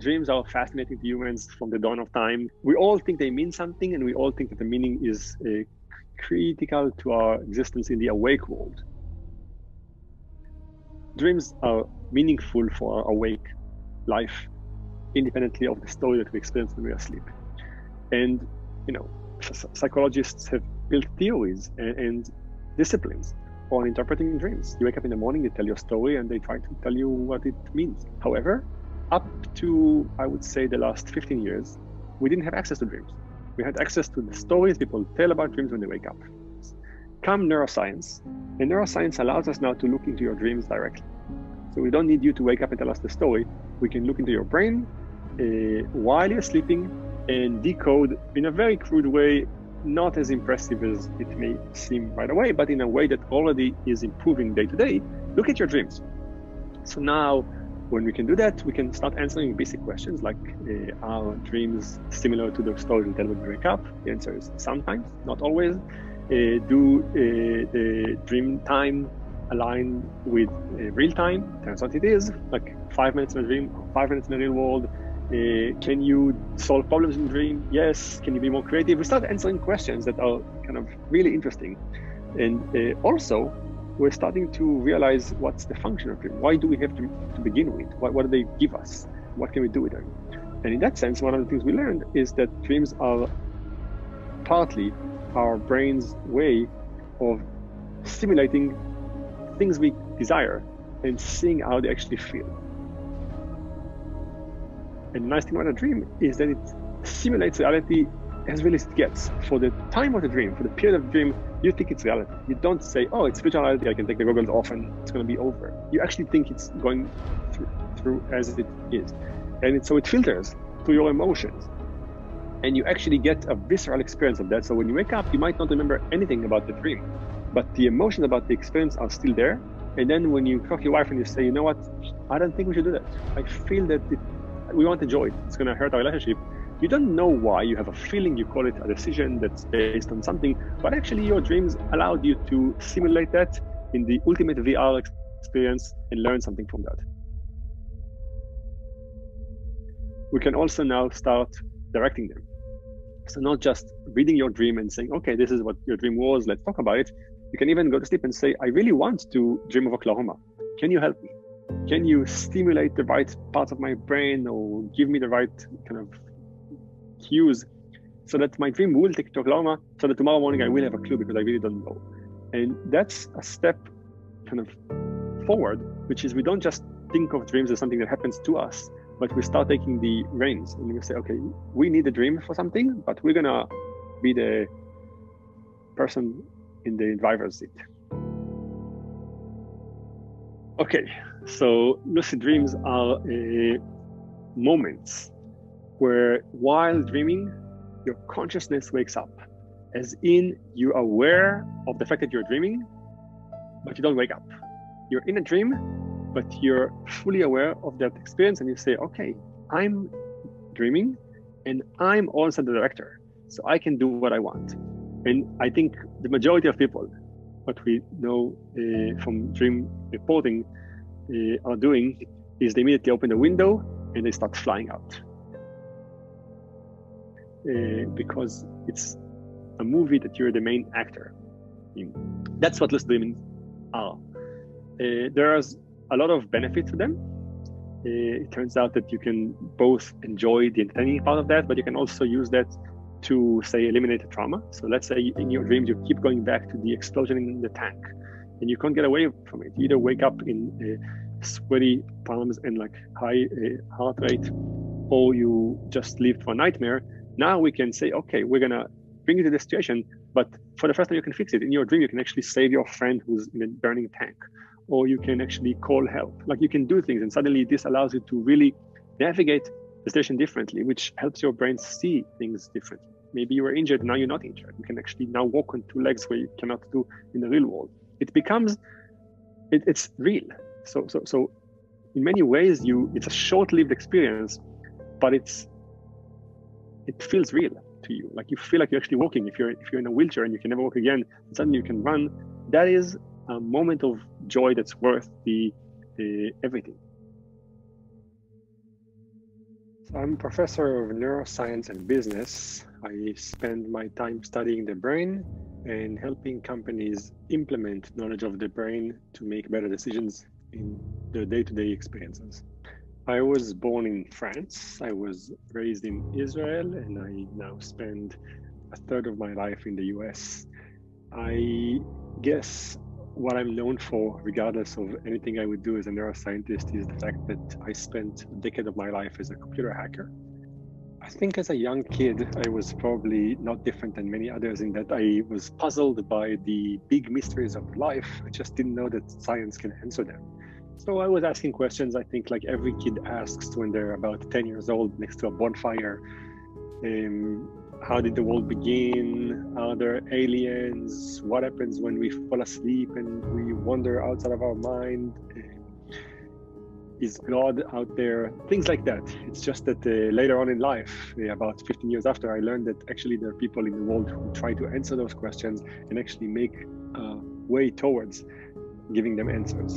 dreams are fascinating to humans from the dawn of time. We all think they mean something, and we all think that the meaning is critical to our existence in the awake world. Dreams are meaningful for our awake life, independently of the story that we experience when we are asleep. And, psychologists have built theories and disciplines on interpreting dreams. You wake up in the morning, they tell you a story, and they try to tell you what it means. However, up to, I would say, the last 15 years, we didn't have access to dreams. We had access to the stories people tell about dreams when they wake up. Come neuroscience, and neuroscience allows us now to look into your dreams directly. So we don't need you to wake up and tell us the story. We can look into your brain while you're sleeping and decode in a very crude way, not as impressive as it may seem right away, but in a way that already is improving day to day. Look at your dreams. So now, when we can do that, we can start answering basic questions like, are dreams similar to the stories we tell when we wake up? The answer is sometimes, not always. Do the dream time align with real time? Turns out it is, like 5 minutes in a dream, 5 minutes in the real world. Can you solve problems in the dream? Yes. Can you be more creative? We start answering questions that are kind of really interesting. And also, we're starting to realize what's the function of dream. Why do we have to begin with? What do they give us? What can we do with them? And in that sense, one of the things we learned is that dreams are partly our brain's way of simulating things we desire and seeing how they actually feel. And the nice thing about a dream is that it simulates reality as real as it gets. For the time of the dream, for the period of the dream, you think it's reality. You don't say, oh, it's virtual reality, I can take the goggles off and it's going to be over. You actually think it's going through as it is. And so it filters through your emotions. And you actually get a visceral experience of that. So when you wake up, you might not remember anything about the dream, but the emotions about the experience are still there. And then when you talk to your wife and you say, you know what, I don't think we should do that. I feel that we won't enjoy it. It's going to hurt our relationship. You don't know why. You have a feeling, you call it a decision that's based on something, but actually your dreams allowed you to simulate that in the ultimate VR experience and learn something from that. We can also now start directing them. So not just reading your dream and saying, okay, this is what your dream was, let's talk about it. You can even go to sleep and say, I really want to dream of Oklahoma. Can you help me? Can you stimulate the right parts of my brain or give me the right kind of cues so that my dream will take to Oklahoma, so that tomorrow morning I will have a clue because I really don't know. And that's a step kind of forward, which is we don't just think of dreams as something that happens to us, but we start taking the reins and we say, okay, we need a dream for something, but we're gonna be the person in the driver's seat. Okay, so lucid dreams are moments where while dreaming, your consciousness wakes up, as in you're aware of the fact that you're dreaming, but you don't wake up. You're in a dream, but you're fully aware of that experience and you say, okay, I'm dreaming and I'm also the director, so I can do what I want. And I think the majority of people, what we know from dream reporting are doing is they immediately open the window and they start flying out. Because it's a movie that you're the main actor in. That's what lucid dreaming are. There's a lot of benefit to them. It turns out that you can both enjoy the entertaining part of that, but you can also use that to, say, eliminate a trauma. So let's say in your dreams, you keep going back to the explosion in the tank and you can't get away from it. You either wake up in sweaty palms and like high heart rate, or you just live through a nightmare. Now we can say, okay, we're gonna bring you to the situation, but for the first time you can fix it. In your dream, you can actually save your friend who's in a burning tank, or you can actually call help. Like you can do things, and suddenly this allows you to really navigate the situation differently, which helps your brain see things differently. Maybe you were injured, now you're not injured. You can actually now walk on two legs where you cannot do in the real world. It becomes, it's real. So in many ways, it's a short-lived experience, but it feels real to you. Like you feel like you're actually walking. If you're in a wheelchair and you can never walk again, and suddenly you can run, that is a moment of joy that's worth the everything. I'm a professor of neuroscience and business. I spend my time studying the brain and helping companies implement knowledge of the brain to make better decisions in their day-to-day experiences. I was born in France. I was raised in Israel, and I now spend a third of my life in the US. I guess what I'm known for, regardless of anything I would do as a neuroscientist, is the fact that I spent a decade of my life as a computer hacker. I think as a young kid, I was probably not different than many others in that I was puzzled by the big mysteries of life. I just didn't know that science can answer them. So I was asking questions, I think, like every kid asks when they're about 10 years old next to a bonfire. How did the world begin? Are there aliens? What happens when we fall asleep and we wander outside of our mind? Is God out there? Things like that. It's just that later on in life, about 15 years after, I learned that actually there are people in the world who try to answer those questions and actually make a way towards giving them answers.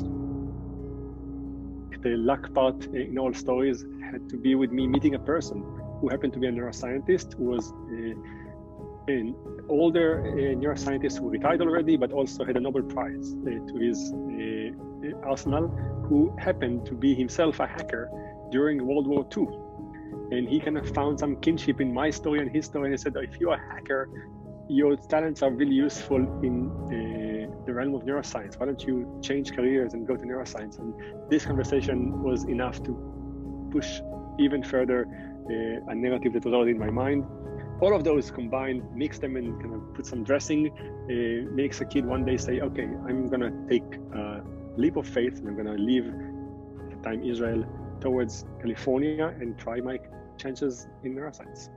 The luck part in all stories had to be with me meeting a person who happened to be a neuroscientist, who was an older neuroscientist who retired already, but also had a Nobel Prize to his arsenal, who happened to be himself a hacker during World War II. And he kind of found some kinship in my story and his story, and he said, if you're a hacker, your talents are really useful in the realm of neuroscience. Why don't you change careers and go to neuroscience? And this conversation was enough to push even further a narrative that was already in my mind. All of those combined, mix them and kind of put some dressing, makes a kid one day say, okay, I'm gonna take a leap of faith and I'm gonna leave, at the time Israel, towards California and try my chances in neuroscience.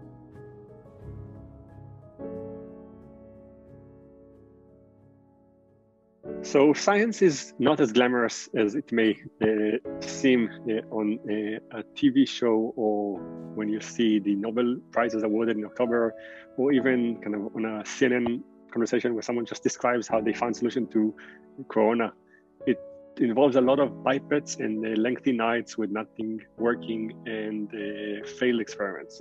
So science is not as glamorous as it may seem on a TV show, or when you see the Nobel Prizes awarded in October, or even kind of on a CNN conversation where someone just describes how they found solution to Corona. It involves a lot of pipettes and lengthy nights with nothing working and failed experiments.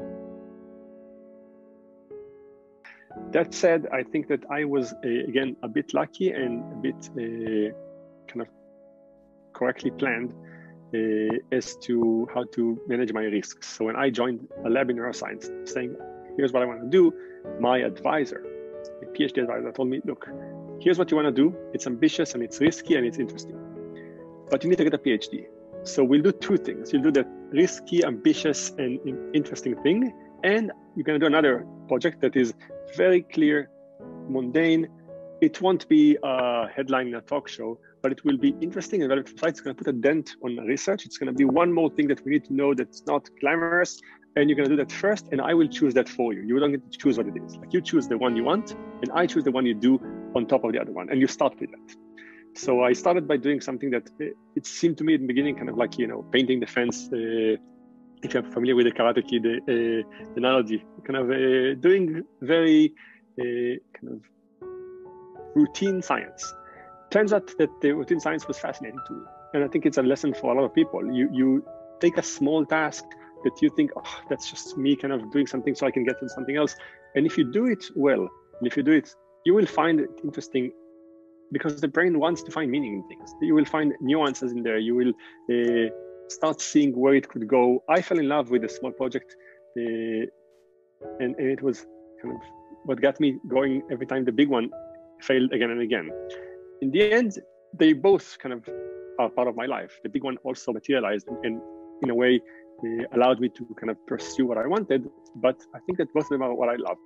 That said, I think that I was, again, a bit lucky and a bit kind of correctly planned as to how to manage my risks. So when I joined a lab in neuroscience saying, here's what I want to do, my advisor, a PhD advisor, told me, look, here's what you want to do. It's ambitious and it's risky and it's interesting, but you need to get a PhD. So we'll do two things. You'll do that risky, ambitious, and interesting thing, and you're going to do another project that is very clear, mundane. It won't be a headline in a talk show, but it will be interesting and relevant. It's going to put a dent on research. It's going to be one more thing that we need to know that's not glamorous, and you're going to do that first, and I will choose that for you. You don't get to choose what it is. Like, you choose the one you want, and I choose the one you do on top of the other one, and you start with that. So I started by doing something that it seemed to me in the beginning kind of like, painting the fence. If you're familiar with the Karate Kid analogy, kind of doing very kind of routine science. Turns out that the routine science was fascinating to me. And I think it's a lesson for a lot of people. You take a small task that you think, oh, that's just me kind of doing something so I can get to something else. And if you do it well, and if you do it, you will find it interesting, because the brain wants to find meaning in things. You will find nuances in there. You will start seeing where it could go. I fell in love with a small project, and it was kind of what got me going every time the big one failed again and again. In the end, they both kind of are part of my life. The big one also materialized and in a way allowed me to kind of pursue what I wanted, but I think that both of them are what I love.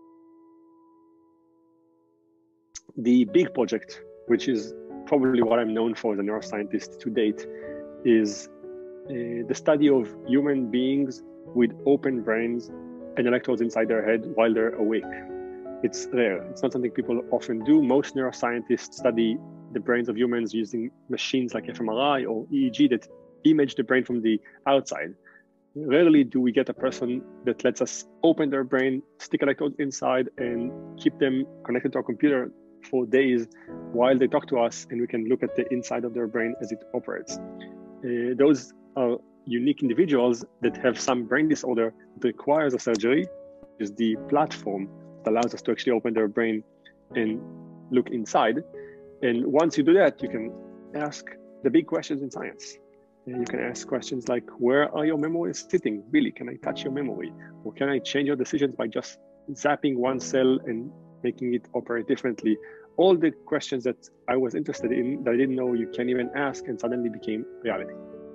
The big project, which is probably what I'm known for as a neuroscientist to date, is the study of human beings with open brains and electrodes inside their head while they're awake. It's rare. It's not something people often do. Most neuroscientists study the brains of humans using machines like fMRI or EEG that image the brain from the outside. Rarely do we get a person that lets us open their brain, stick electrodes inside, and keep them connected to our computer for days while they talk to us, and we can look at the inside of their brain as it operates. Those are unique individuals that have some brain disorder that requires a surgery, is the platform that allows us to actually open their brain and look inside. And once you do that, you can ask the big questions in science. And you can ask questions like, where are your memories sitting? Really, can I touch your memory? Or can I change your decisions by just zapping one cell and making it operate differently? All the questions that I was interested in that I didn't know you can even ask, and suddenly became reality.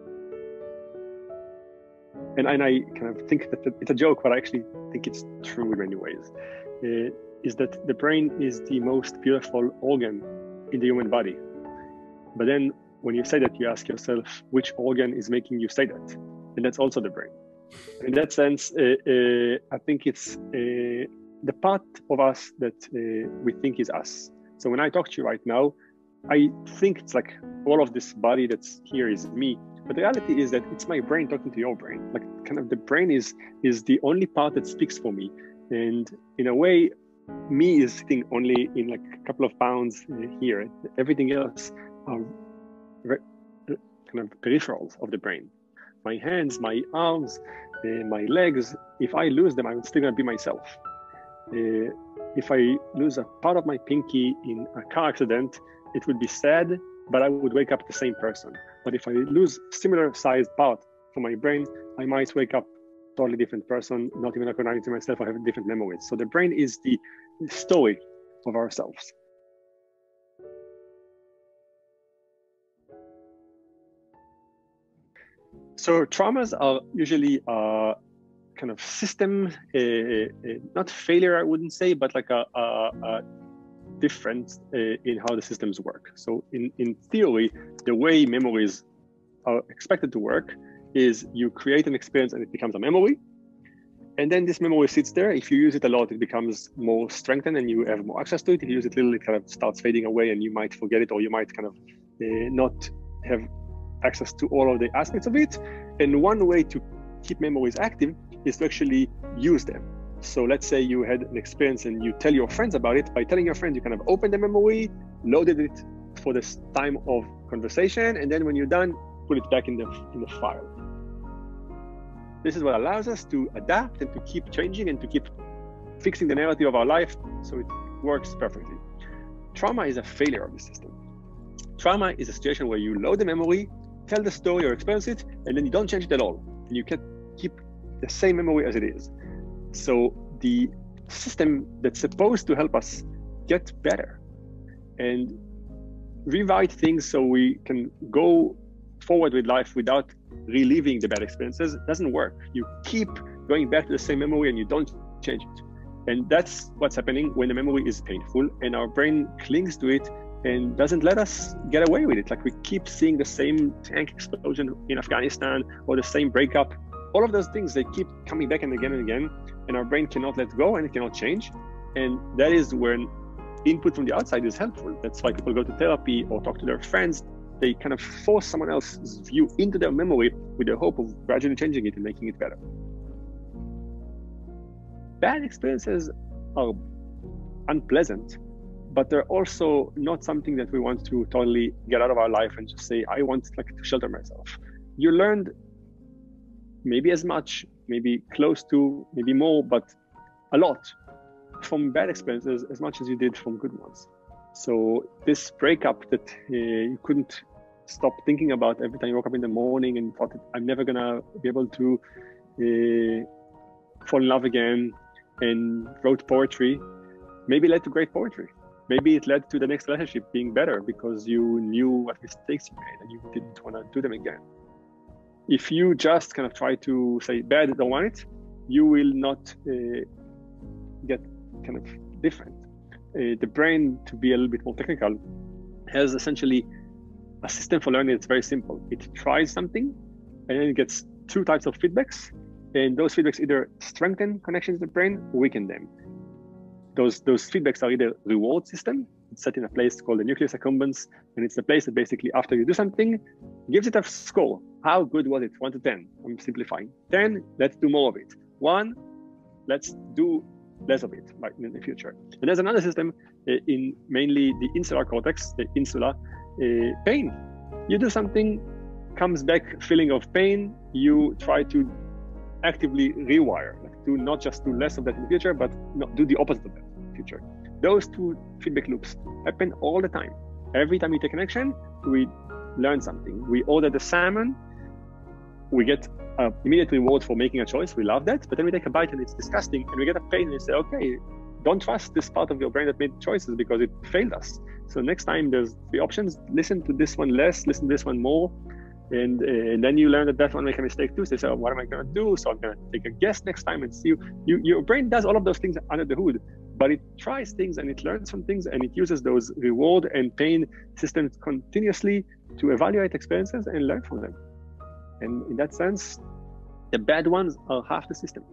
And I kind of think that it's a joke, but I actually think it's true in many ways, is that the brain is the most beautiful organ in the human body. But then when you say that, you ask yourself, which organ is making you say that? And that's also the brain. In that sense, I think it's the part of us that we think is us. So when I talk to you right now, I think it's like all of this body that's here is me. But the reality is that it's my brain talking to your brain. Like kind of the brain is the only part that speaks for me. And in a way, me is sitting only in like a couple of pounds here. Everything else are kind of peripherals of the brain. My hands, my arms, my legs, if I lose them, I'm still gonna be myself. If I lose a part of my pinky in a car accident, it would be sad, but I would wake up the same person. But if I lose similar sized part from my brain, I might wake up totally different person, not even recognizing myself. I have different memories. So the brain is the story of ourselves. So traumas are usually kind of system, not failure, I wouldn't say, but like a difference in how the systems work. So in theory, the way memories are expected to work is you create an experience and it becomes a memory. And then this memory sits there. If you use it a lot, it becomes more strengthened and you have more access to it. If you use it little, it kind of starts fading away and you might forget it, or you might kind of not have access to all of the aspects of it. And one way to keep memories active is to actually use them. So let's say you had an experience and you tell your friends about it. By telling your friends, you kind of open the memory, loaded it for this time of conversation, and then when you're done, put it back in the file. This is what allows us to adapt and to keep changing and to keep fixing the narrative of our life so it works perfectly. Trauma is a failure of the system. Trauma is a situation where you load the memory, tell the story or experience it, and then you don't change it at all. And you can keep the same memory as it is. So the system that's supposed to help us get better and rewrite things so we can go forward with life without reliving the bad experiences doesn't work. You keep going back to the same memory and you don't change it. And that's what's happening when the memory is painful and our brain clings to it and doesn't let us get away with it. Like we keep seeing the same tank explosion in Afghanistan or the same breakup. All of those things, they keep coming back and again, and our brain cannot let go and it cannot change. And that is when input from the outside is helpful. That's why people go to therapy or talk to their friends. They kind of force someone else's view into their memory with the hope of gradually changing it and making it better. Bad experiences are unpleasant, but they're also not something that we want to totally get out of our life and just say, I want like to shelter myself. You learned maybe as much, maybe close to, maybe more, but a lot from bad experiences as much as you did from good ones. So this breakup that you couldn't stop thinking about every time you woke up in the morning and thought that I'm never gonna be able to fall in love again, and wrote poetry, maybe led to great poetry. Maybe it led to the next relationship being better because you knew what mistakes you made and you didn't want to do them again. If you just kind of try to say, bad, don't want it, you will not get kind of different. The brain, to be a little bit more technical, has essentially a system for learning that's very simple. It tries something and then it gets two types of feedbacks. And those feedbacks either strengthen connections in the brain or weaken them. Those feedbacks are either reward system. It's set in a place called the nucleus accumbens. And it's the place that basically after you do something, gives it a score. How good was it? 1 to 10. I'm simplifying. 10, let's do more of it. 1, let's do less of it like in the future. And there's another system in mainly the insular cortex, the insula, pain. You do something, comes back feeling of pain, you try to actively rewire, like do not just do less of that in the future, but do the opposite of that in the future. Those two feedback loops happen all the time. Every time we take an action, we learn something. We order the salmon, we get an immediate reward for making a choice. We love that. But then we take a bite and it's disgusting, and we get a pain and we say, okay, don't trust this part of your brain that made choices because it failed us. So next time there's the options, listen to this one less, listen to this one more. And then you learn that one make a mistake too. So you say, oh, what am I going to do? So I'm going to take a guess next time and see. Your brain does all of those things under the hood, but it tries things and it learns from things, and it uses those reward and pain systems continuously to evaluate experiences and learn from them. And in that sense, the bad ones are half the system.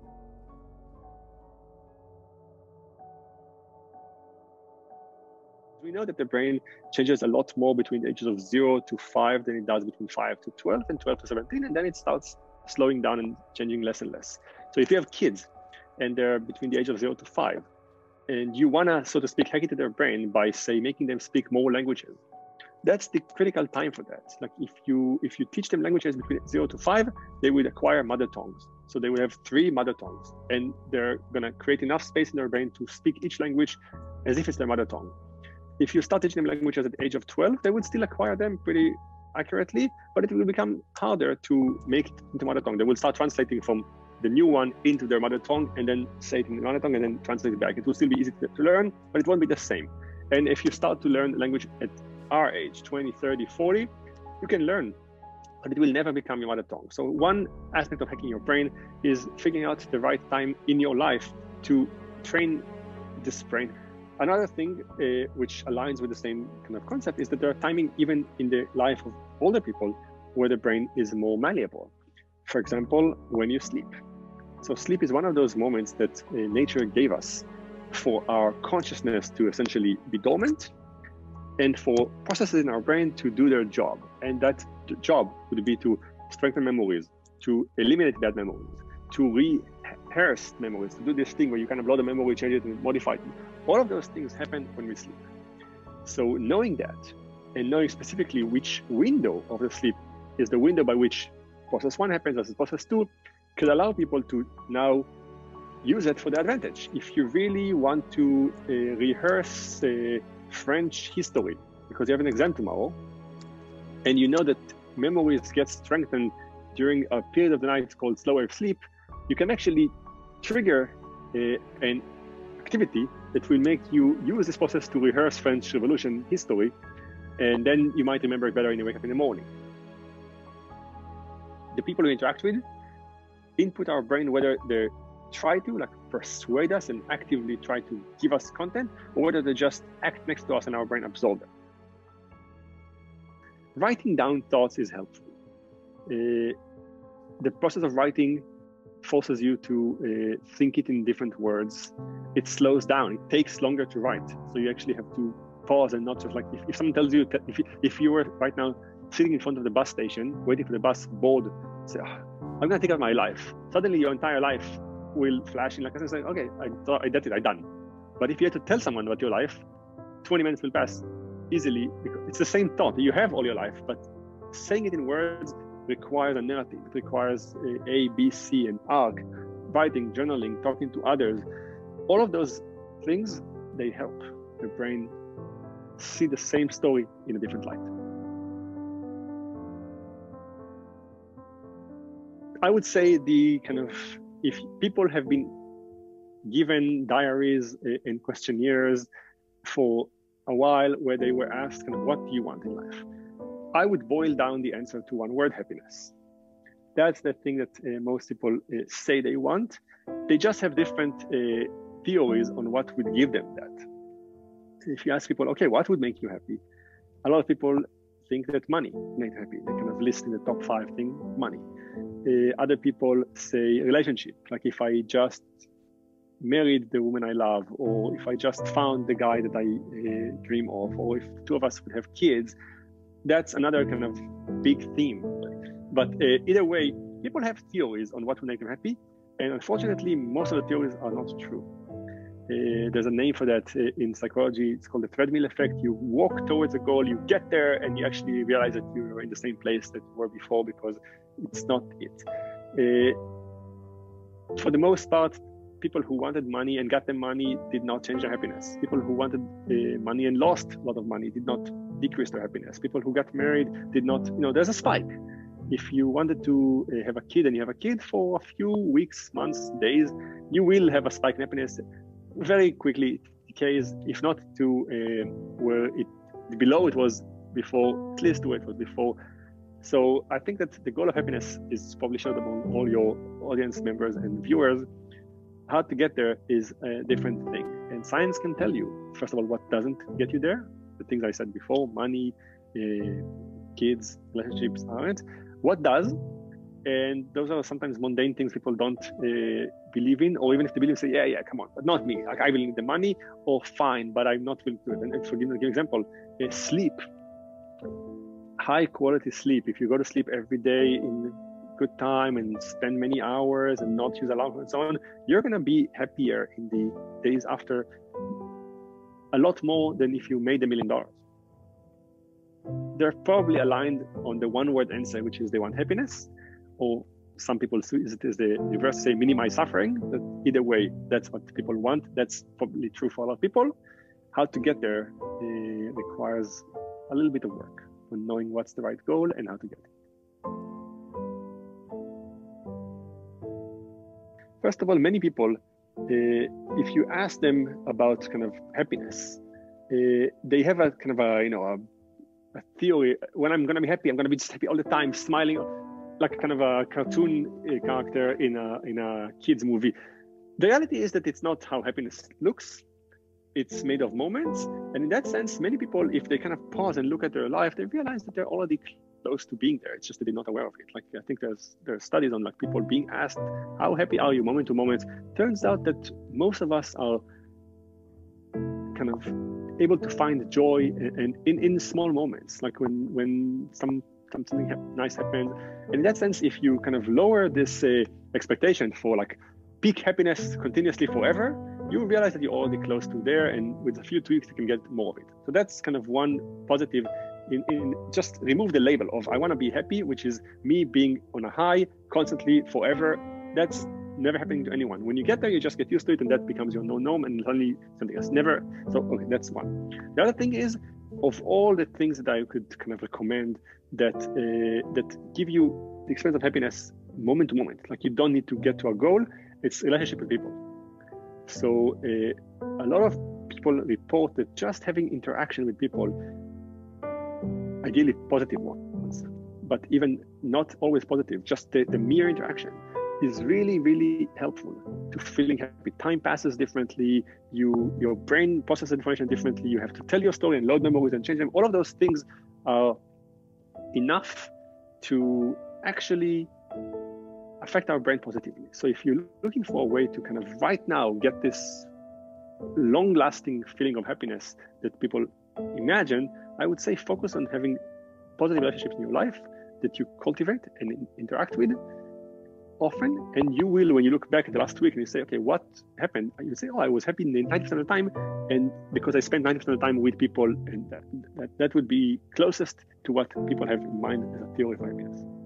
We know that the brain changes a lot more between the ages of 0 to 5 than it does between 5 to 12 and 12 to 17, and then it starts slowing down and changing less and less. So if you have kids and they're between the age of 0 to 5, and you want to, so to speak, hack into their brain by, say, making them speak more languages, that's the critical time for that. Like if you teach them languages between 0 to 5, they will acquire mother tongues. So they will have 3 mother tongues, and they're going to create enough space in their brain to speak each language as if it's their mother tongue. If you start teaching them languages at the age of 12, they would still acquire them pretty accurately, but it will become harder to make it into mother tongue. They will start translating from the new one into their mother tongue and then say it in the mother tongue and then translate it back. It will still be easy to learn, but it won't be the same. And if you start to learn language at our age, 20, 30, 40, you can learn, but it will never become your mother tongue. So one aspect of hacking your brain is figuring out the right time in your life to train this brain. Another thing which aligns with the same kind of concept is that there are timing even in the life of older people where the brain is more malleable. For example, when you sleep. So sleep is one of those moments that nature gave us for our consciousness to essentially be dormant and for processes in our brain to do their job. And that job would be to strengthen memories, to eliminate bad memories, to rehearse memories, to do this thing where you kind of load the memory, change it, and modify it. All of those things happen when we sleep. So knowing that and knowing specifically which window of the sleep is the window by which process 1 happens versus process 2 could allow people to now use it for their advantage. If you really want to rehearse French history because you have an exam tomorrow, and you know that memories get strengthened during a period of the night called slow wave sleep, you can actually trigger an activity that will make you use this process to rehearse French Revolution history, and then you might remember it better when you wake up in the morning. The people we interact with input our brain, whether they try to persuade us and actively try to give us content, or whether they just act next to us and our brain absorb them. Writing down thoughts is helpful. The process of writing forces you to think it in different words. It slows down. It takes longer to write. So you actually have to pause and not just like, if someone tells you, if you were right now sitting in front of the bus station, waiting for the bus, bored, say, oh, I'm going to think of my life. Suddenly your entire life will flash in like, I say, okay, I did it, I'm done. But if you had to tell someone about your life, 20 minutes will pass easily because it's the same thought. You have all your life, but saying it in words requires a narrative. It requires A, B, C, and arc. Writing, journaling, talking to others. All of those things, they help the brain see the same story in a different light. I would say if people have been given diaries and questionnaires for a while where they were asked what do you want in life, I would boil down the answer to one word: happiness. That's the thing that most people say they want. They just have different theories on what would give them that. If you ask people, okay, what would make you happy? A lot of people think that money makes them happy. They kind of list in the top 5 things, money. Other people say relationship, like if I just married the woman I love, or if I just found the guy that I dream of, or if the 2 of us would have kids. That's another kind of big theme. But either way, people have theories on what would make them happy. And unfortunately, most of the theories are not true. There's a name for that in psychology. It's called the treadmill effect. You walk towards a goal, you get there, and you actually realize that you're in the same place that you were before because it's not it. For the most part, people who wanted money and got the money did not change their happiness. People who wanted money and lost a lot of money did not decrease their happiness. People who got married did not, there's a spike. If you wanted to have a kid and you have a kid for a few weeks, months, days, you will have a spike in happiness. Very quickly it decays, if not to where it below it was before, at least to where it was before. So I think that the goal of happiness is probably shared among all your audience members and viewers. How to get there is a different thing. And science can tell you, first of all, what doesn't get you there. The things I said before, money, kids, relationships aren't. What does? And those are sometimes mundane things people don't believe in, or even if they believe, say, yeah, come on, but not me. Like, I will need the money, or fine, but I'm not willing to do it. And for give an example, sleep, high quality sleep. If you go to sleep every day in good time and spend many hours and not use alarm and so on, you're going to be happier in the days after a lot more than if you made $1 million. They're probably aligned on the one word answer, which is they want happiness, or some people see it as the reverse, say minimize suffering. But either way, that's what people want. That's probably true for a lot of people. How to get there requires a little bit of work on knowing what's the right goal and how to get it. First of all, many people, if you ask them about kind of happiness, they have a kind of a theory. When I'm going to be happy, I'm going to be just happy all the time, smiling, like kind of a cartoon character in a kid's movie. The reality is that it's not how happiness looks. It's made of moments. And in that sense, many people, if they kind of pause and look at their life, they realize that they're already close to being there. It's just that they're not aware of it. Like, I think there's studies on like people being asked, how happy are you moment to moment? Turns out that most of us are kind of able to find joy and in small moments, like when something nice happens. And in that sense, if you kind of lower this expectation for like peak happiness continuously forever, you realize that you're already close to there, and with a few tweaks, you can get more of it. So that's kind of one positive in just remove the label of I want to be happy, which is me being on a high constantly forever. That's never happening to anyone. When you get there, you just get used to it, and that becomes your no norm, and suddenly something else. Never. So okay, that's one. The other thing is, of all the things that I could kind of recommend that give you the experience of happiness moment to moment, like you don't need to get to a goal, it's relationship with people. So a lot of people report that just having interaction with people, ideally positive ones, but even not always positive, just the mere interaction is really, really helpful to feeling happy. Time passes differently, your brain processes information differently, you have to tell your story and load memories and change them. All of those things are enough to actually affect our brain positively. So if you're looking for a way to kind of right now get this long-lasting feeling of happiness that people imagine, I would say focus on having positive relationships in your life that you cultivate and interact with often. And you will, when you look back at the last week and you say, okay, what happened? You say, oh, I was happy 90% of the time, and because I spent 90% of the time with people, and that would be closest to what people have in mind as a theory of happiness.